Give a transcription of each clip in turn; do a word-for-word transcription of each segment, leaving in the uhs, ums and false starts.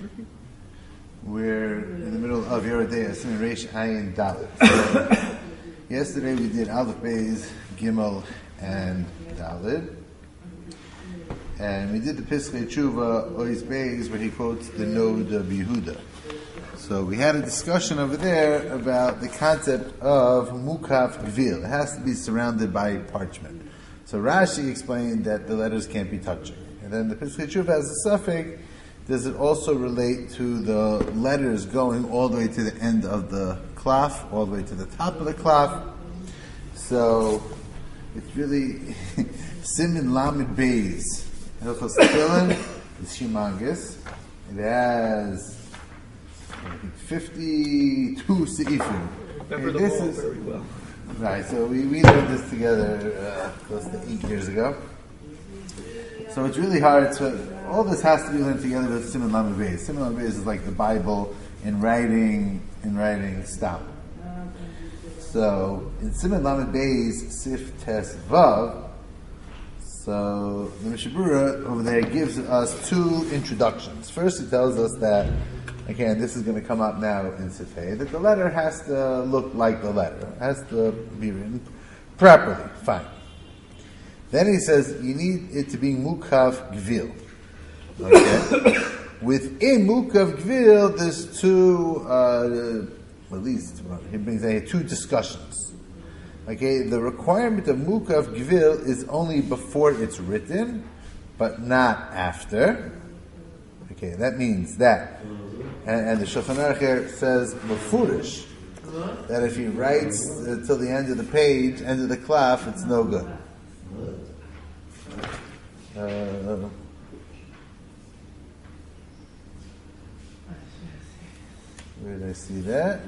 We're in the middle of Yerodei Asin Reish Ayin Dalet. So, yesterday we did Aleph Beis, Gimel, and Dalet. And we did the Piskei Tshuva, Ois Beis, where he quotes the Nod of Yehuda. So we had a discussion over there about the concept of Mukaf Gvil. It has to be surrounded by parchment. So Rashi explained that the letters can't be touching. And then the Piskei Tshuva has a suffix. Does it also relate to the letters going all the way to the end of the klaf, all the way to the top of the klaf? So it's really Simin Lamed Beis. Hilchos Tefillin is humongous. It has I think fifty-two seifim. Remember the this ball is very well. Right. So we, we learned this together uh, close to eight years ago. So it's really hard to. All this has to be learned together with Siman Lamed Beis. Siman Lamed Beis is like the Bible in writing, in writing style. So in Siman Lamed Beis, Sif Tes Vav. So the Mishnah Berurah over there gives us two introductions. First, he tells us that, again, this is going to come up now in Sif Hey, that the letter has to look like the letter, it has to be written properly. Fine. Then he says you need it to be Mukaf Gvil. Okay. Within Mukaf Gvil, there's two, uh, at least he brings in two discussions. Okay, the requirement of Mukaf Gvil is only before it's written, but not after. Okay, that means that, and, and the Shulchan Aruch here says mefurish that if he writes uh, till the end of the page, end of the klaf, it's no good. Uh, Where did I see that?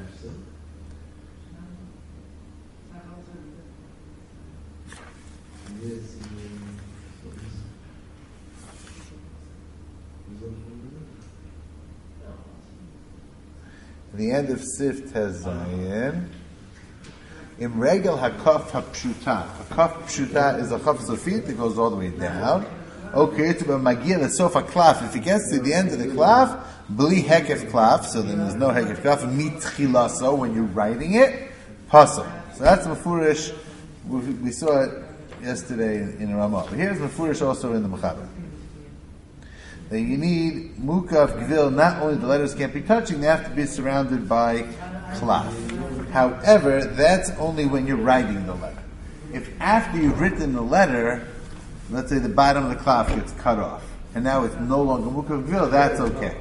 The end of Sif Tes Zayin. In Regel Hakaf Hapshuta. Hakaf Pshuta is a Chaf Zofit that goes all the way down. Okay, to be Magil Sofa Klaf. If he gets to the end of the Klaf, Bli Hekef Klaf, so then there's no Hekef Klaf, Mitchilaso, when you're writing it, Pasal. So that's Mefurish. We, we saw it yesterday in, in Ramah. But here's Mefurish also in the Mechaber. That you need Mukaf Gvil, not only the letters can't be touching, they have to be surrounded by Klaf. However, that's only when you're writing the letter. If after you've written the letter, let's say the bottom of the klaf gets cut off, and now it's no longer Mukaf Gvil, that's okay.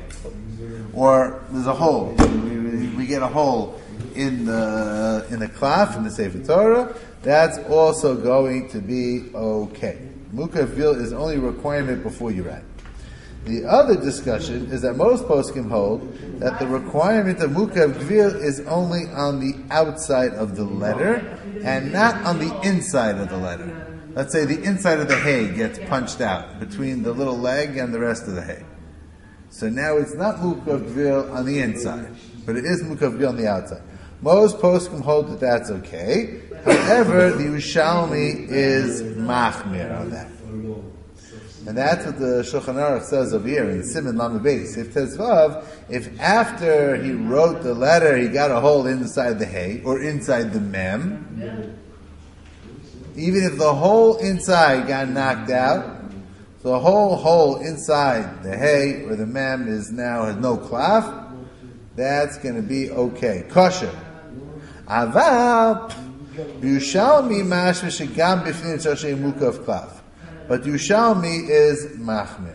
Or there's a hole. We, we, we get a hole in the in the klaf, in the Sefer Torah, that's also going to be okay. Mukaf Gvil is only a requirement before you write. The other discussion is that most poskim hold that the requirement of Mukaf Gvil is only on the outside of the letter and not on the inside of the letter. Let's say the inside of the hay gets punched out between the little leg and the rest of the hay. So now it's not Mukaf Gvil on the inside, but it is Mukaf Gvil on the outside. Most poskim hold that that's okay. However, the Yerushalmi is machmir on that. And that's what the Shulchan Aruch says over here in Siman Lamed Beis. If Tezvav, if after he wrote the letter he got a hole inside the hay, or inside the mem, even if the hole inside got knocked out, so the whole hole inside the hay or the mem is now has no klaf, that's going to be okay. Kosher. Aval, Yerushalmi mashma shegam bifnim tzarshei mukaf klaf. But Yerushalmi is machmir.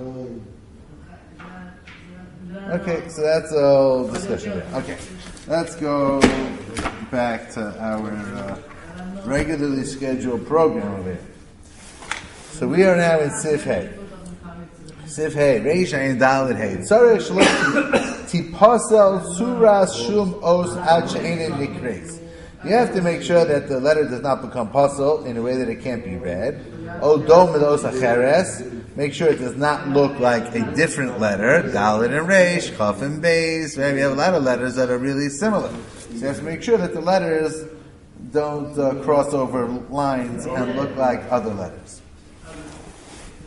Okay, so that's all discussion there. Okay, let's go back to our uh, regularly scheduled program over here. So we are now in Sif Hey. Sif Hey, Reish Ayin Dalet Hey. Tzarech shelo tipasel suras shum os ad she'ein nikres. You have to make sure that the letter does not become puzzle in a way that it can't be read. Odom medos acheres. Make sure it does not look like a different letter. Dalet and Reish, Chaf and Beis. We have a lot of letters that are really similar. So you have to make sure that the letters don't uh, cross over lines and look like other letters.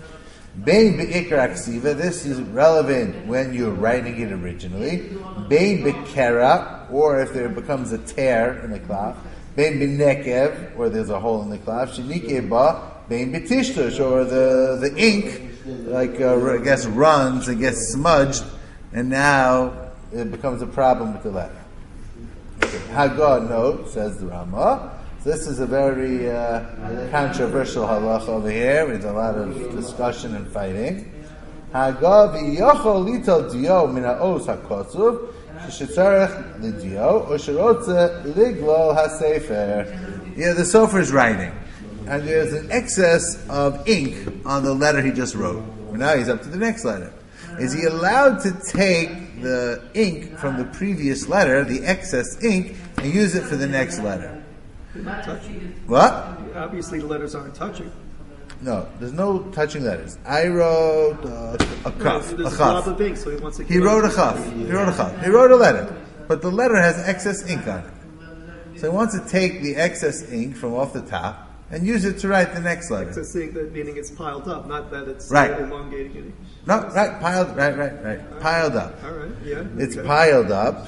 Bein be'ikar aksiva, this is relevant when you're writing it originally. Bein be'kera, or if there becomes a tear in the klaf. Bein be'nekev, or there's a hole in the klaf. Shenike ba, bein be'tishtush, or the, the ink, like, uh, I guess, runs and gets smudged, and now it becomes a problem with the letter. Okay. Haggah note, says the Rama. So this is a very uh, controversial halacha over here with a lot of discussion and fighting. Haggah v'yochol litol dio min ha'os ha'kotzuv shetzarech lidio or sherotze liglol ha'sefer. Yeah, the sofer is writing, and there's an excess of ink on the letter he just wrote. Well, now he's up to the next letter. Is he allowed to take the ink from the previous letter, the excess ink, and use it for the next letter? Not touching. What? Obviously, the letters aren't touching. No, there's no touching letters. I wrote uh, a cuff, There's a a cuff. lot of things, so he wants to. He wrote a cuff. He wrote a cuff. He wrote a letter, but the letter has excess ink on it. So he wants to take the excess ink from off the top and use it to write the next letter. Excess ink, that meaning it's piled up, not that it's Right. elongating it. No, right, piled, right, right, right, piled up. All right, yeah. It's okay. piled up,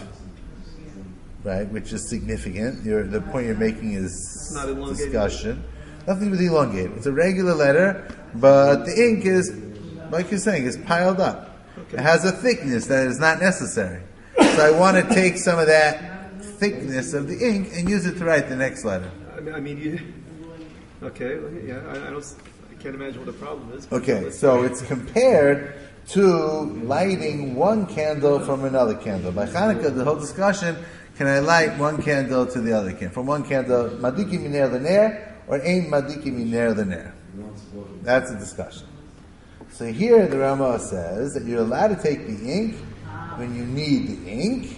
right, which is significant. You're, the point you're making is not elongated. discussion. Nothing with elongated. It's a regular letter, but the ink is, like you're saying, is piled up. Okay. It has a thickness that is not necessary. So I want to take some of that thickness of the ink and use it to write the next letter. I mean, I mean you. Okay, yeah, I, I don't. I can't imagine what the problem is. Okay, so it's compared to lighting one candle from another candle. By Hanukkah, the whole discussion: can I light one candle to the other candle? From one candle, madiki miner l'ner, or ein madiki miner l'ner? That's a discussion. So here the Rama says that you're allowed to take the ink when you need the ink.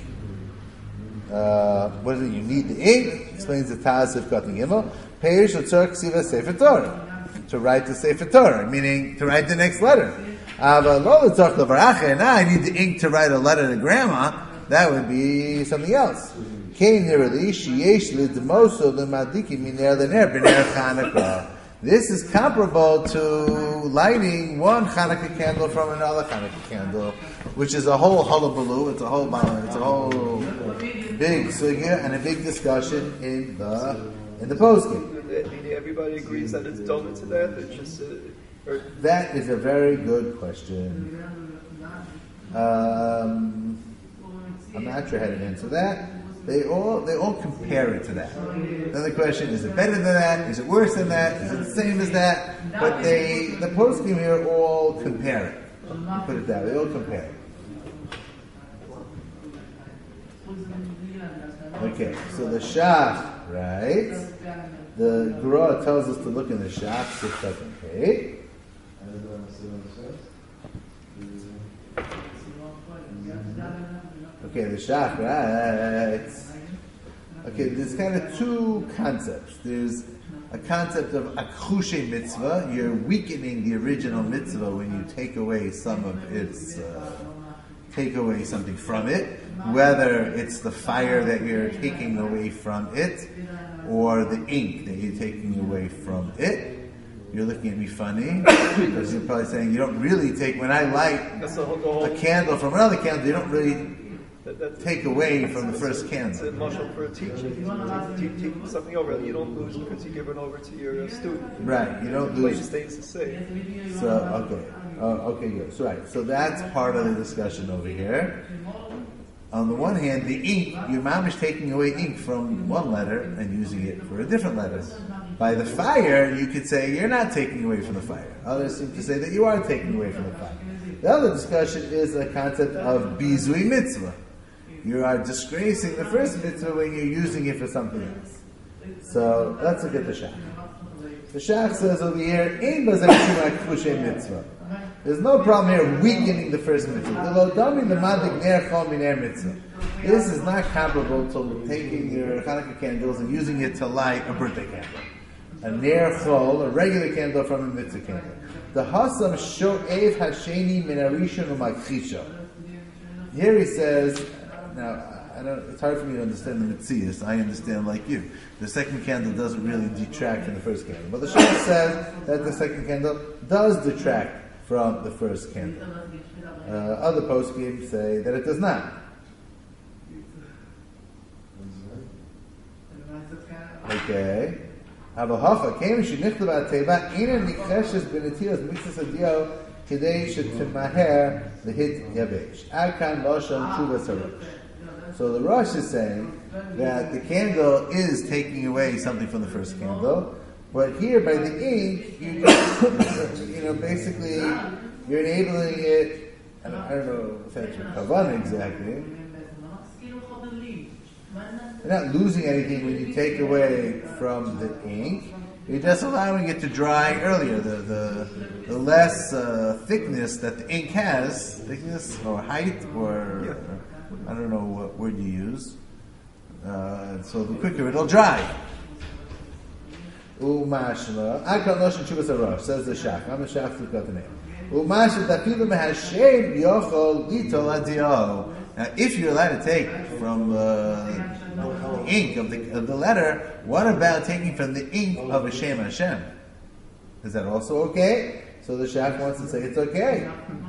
Uh, what is it? You need the ink. Explains the Taz of Katan Gimel. Peish l'tzorach ksiva sefer Torah, to write the sefer Torah, meaning to write the next letter. But lo l'tzorach l'varachah. Now I need the ink to write a letter to grandma. That would be something else. This is comparable to lighting one Hanukkah candle from another Hanukkah candle, which is a whole hullabaloo. It's a whole, it's a whole big sugya and a big discussion in the in the posting. Everybody agrees that it's done to that. It's just uh, or that is a very good question. Um, I'm not sure how to answer that. They all they all compare it to that. Then the question is: it better than that? Is it worse than that? Is it the same as that? But they the poskim here all compare it. Put it that way. They all compare it. Okay, so the Shach, right? The Gemara tells us to look in the Shach, six second page. Okay, the Shach, right? Okay, there's kind of two concepts. There's a concept of akhushe mitzvah. You're weakening the original mitzvah when you take away some of its, uh, take away something from it, whether it's the fire that you're taking away from it, or the ink that you're taking away from it. You're looking at me funny, because you're probably saying you don't really take, when I light that's the whole, the whole, a candle from another candle, you don't really that, that, take away from the first It's candle. a marshal for a teacher. You take, take something over, you don't lose because you give it over to your uh, student. Right, you don't The lose. place stays the same. So, okay. Uh, okay, good. So, right. So that's part of the discussion over here. On the one hand, the ink, your mom is taking away ink from one letter and using it for a different letter. By the fire, you could say you're not taking away from the fire. Others seem to say that you are taking away from the fire. The other discussion is the concept of bizui mitzvah. You are disgracing the first mitzvah when you're using it for something else. So let's look at the Shach. The Shach says over here, "Ein bazeh mitzvah." There's no problem here weakening the first mitzvah. This is not comparable to taking your Hanukkah candles and using it to light a birthday candle. A ner chol, a regular candle from a mitzvah candle. The hasam sho'ev hasheni min harishon u'makchisha. Here he says, now I don't, it's hard for me to understand the mitzias. I understand like you. The second candle doesn't really detract from the first candle, but the Shach says that the second candle does detract from the first candle. Uh, other poskim say that it does not. Okay. Havahacha came shenichtav ateva ina nicheshes benetiras mixes adio kedei shetimaher lehit yavesh. Akan lashon chuvas harosh. So the Rosh is saying that the candle is taking away something from the first candle, but here by the ink, you just, you know, basically you're enabling it. I don't, I don't know if that's your kavanah exactly. You're not losing anything when you take away from the ink. You're just allowing it to dry earlier. The the, the less uh, thickness that the ink has, thickness or height or, Yeah. or I don't know what word you use. Uh, so the quicker it'll dry. Umashma. Akal noshin chuvas harosh, says the Shach. I'm a Shach who got the name. Umashma tapilu mehashem yochol litol adiyahu. Now, if you're allowed to take from uh, the ink of the, of the letter, what about taking from the ink of Hashem Hashem? Is that also okay? So the Shach wants to say it's okay.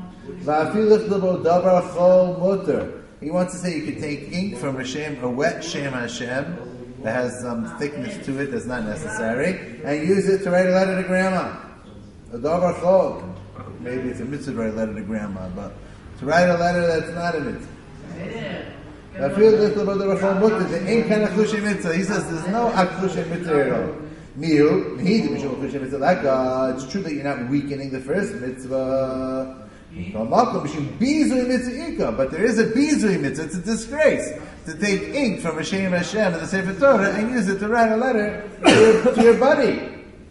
He wants to say you can take ink from Hashem, a wet Shem Hashem that has some thickness to it that's not necessary, and use it to write a letter to grandma. A davar chol. Maybe it's a mitzvah to write a letter to grandma, but to write a letter that's not a mitzvah. I feel this about the Rachel Mutter. The ink kind of chushay mitzvah. He says there's no chushay mitzvah at all. Miu, mihi the mishum chushay mitzvah. Like uh, it's true that you're not weakening the first mitzvah. But there is a bizui mitzvah. It's a disgrace to take ink from Hashem Hashem in the Sefer Torah and use it to write a letter to your, to your buddy.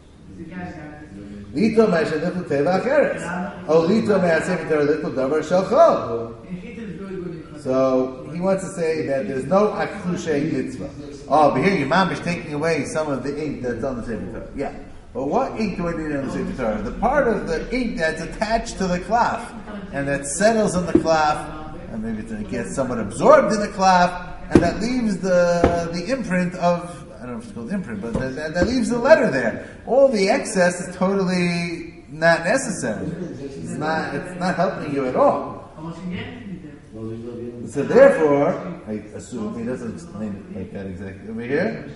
Lito me'asher little teva acheres. Oh, lito me'asher Torah little davar shalchol. So he wants to say that there's no akhushay mitzvah. Oh, but here your mom is taking away some of the ink that's on the Sefer Torah. Yeah. But what ink do I need on the Sefer Torah? The part of the ink that's attached to the cloth and that settles on the cloth, and maybe it gets somewhat absorbed in the cloth, and that leaves the the imprint of, I don't know if it's called imprint, but that, that leaves the letter there. All the excess is totally not necessary. It's not, it's not helping you at all. So therefore, I assume, he doesn't explain it like that exactly over here,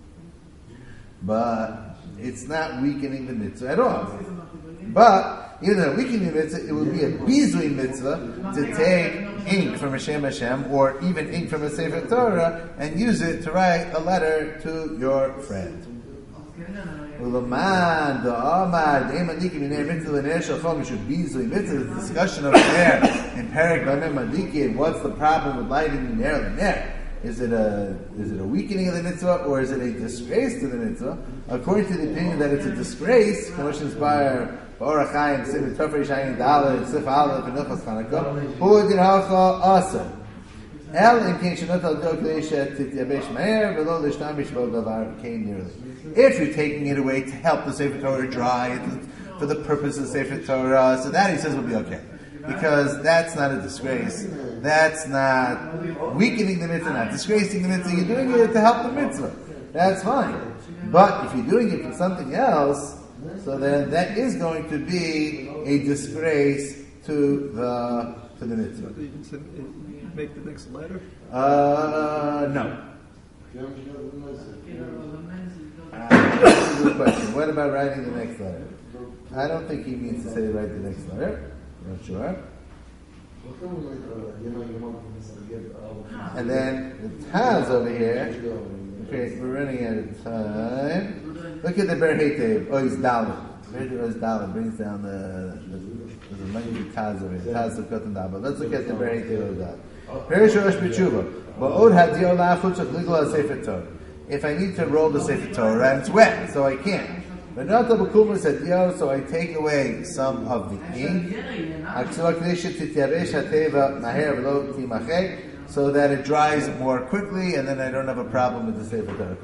but it's not weakening the mitzvah at all. But even though weakening the mitzvah, it would be a bizui mitzvah to take ink from Hashem Hashem or even ink from a Sefer Torah and use it to write a letter to your friend. Ulaman, the Amad, the Emadiki, Minei Mitzvah, the Ner Shalchom, it should be Zui Mitzvah. The discussion over there in Perek Lamed Madiki, what's the problem with lighting the Ner, the Ner? Is it a is it a weakening of the mitzvah or is it a disgrace to the mitzvah? According to the opinion that it's a disgrace, Moshe inspire Orach Chaim, Sif Tofrei Shayin Dalet, Sif Aleph, and Nufas Chanukah. Hu Din Hacha Asa. El in King Shanot Al Dok Leisha Tityabesh Meir Velo Lishtam Bishvol Davar came nearly. If you're taking it away to help the Sefer Torah dry for the purpose of the Sefer Torah, so that he says will be okay. Because that's not a disgrace. That's not weakening the mitzvah, not disgracing the mitzvah. You're doing it to help the mitzvah. That's fine. But if you're doing it for something else, so then that is going to be a disgrace to the to the mitzvah. Make the next letter? Uh, no. Uh, that's a good question. What about writing the next letter? I don't think he means to say write the next letter. Not sure. And then the Taz over here. Okay, we're running out of time. Look at the Berhetev. Oh, he's Dalit. Berhetev is Dalit. Brings down the there's a mighty Taz over here. Taz of Kotan Dalit. Let's look at the Berhetev of that. Perish Rosh B'Tshuva. Ba'od hadiyah la'achut shachligla Sefer Torah. If I need to roll the Sefer Torah and it's wet, so I can't. But not the B'Kumas hadiyah, so I take away some of the ink. So that it dries more quickly, and then I don't have a problem with the Sefer Torah.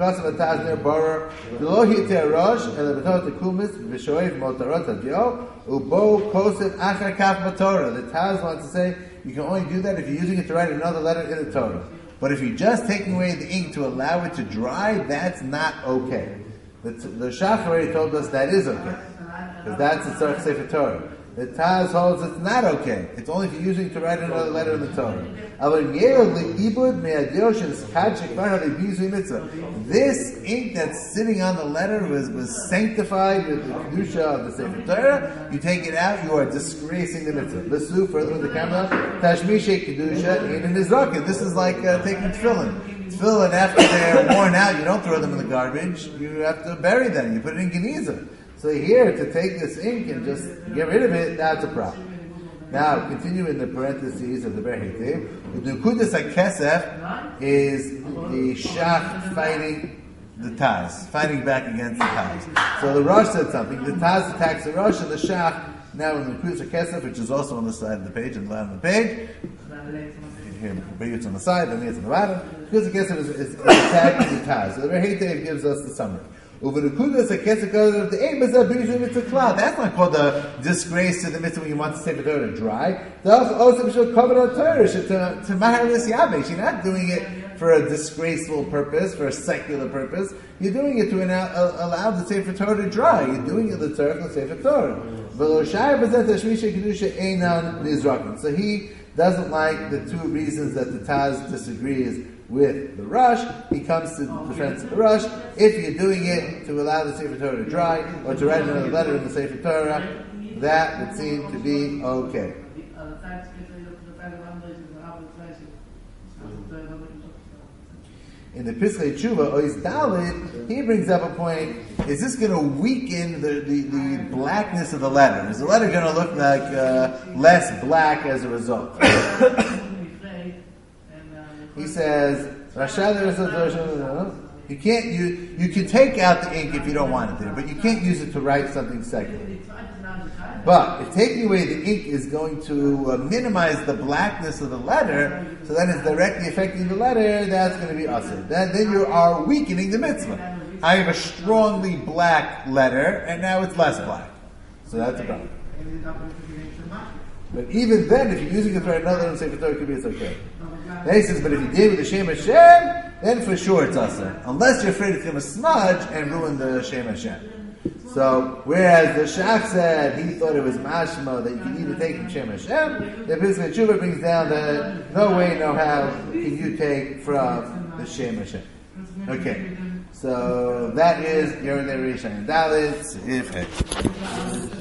The Taz wants to say you can only do that if you're using it to write another letter in the Torah. But if you're just taking away the ink to allow it to dry, that's not okay. The, the Shach already told us that is okay, because that's the Tzarech Sefer Torah. The Taz holds it's not okay. It's only if you're using it to write another letter in the Torah. This ink that's sitting on the letter was, was sanctified with the kedusha of the Sefer Torah. You take it out, you are disgracing the mitzvah. Lisu, further with the camera, Tashmishe kedusha in Mizrakim. This is like uh, taking tefillin. Tefillin, after they're worn out, you don't throw them in the garbage. You have to bury them. You put it in Geniza. So here, to take this ink and just get rid of it, that's a problem. Now, continue in the parentheses of the Ber Heitev. The Nukudas HaKesef is the Shach fighting the Taz, fighting back against the Taz. So the Rosh said something. The Taz attacks the Rosh, and the Shach, now in the Nukudas HaKesef, which is also on the side of the page and the bottom of the page. Here, it's on the side, then it's on the bottom. Nukudas HaKesef is, is, is attacking the Taz. So the Ber Heitev gives us the summary. That's not called a disgrace to the mitzvah when you want to say the Torah to dry. You're not doing it for a disgraceful purpose, for a secular purpose. You're doing it to allow the Sefer Torah to dry. You're doing it the Torah to Sefer Torah. So he doesn't like the two reasons that the Taz disagrees with the Rosh. He comes to the defense of the Rosh. If you're doing it to allow the Sefer Torah to dry, or to write another letter in the Sefer Torah, that would seem to be okay. In the Piskei Tshuva, Ois Dalit, he brings up a point. Is this going to weaken the, the, the blackness of the letter? Is the letter going to look like uh, less black as a result? He says, you can't you you can take out the ink if you don't want it there, but you can't use it to write something secular. But if taking away the ink is going to uh, minimize the blackness of the letter, so then it's directly affecting the letter, that's going to be asur. Then, then you are weakening the mitzvah. I have a strongly black letter, and now it's less black. So that's a problem. But even then, if you're using it for another and Sefer Torah, it could be it's okay. Then he says, but if you did with the Shem Hashem, then for sure it's asur. Unless you're afraid it's going to smudge and ruin the Shem Hashem. So, whereas the Shach said he thought it was mashma that you can even take from Shem Hashem, the Piskei Tshuva brings down that no way, no how can you take from the Shem Hashem. Okay, so that is Yoreh Rishon Dalit, if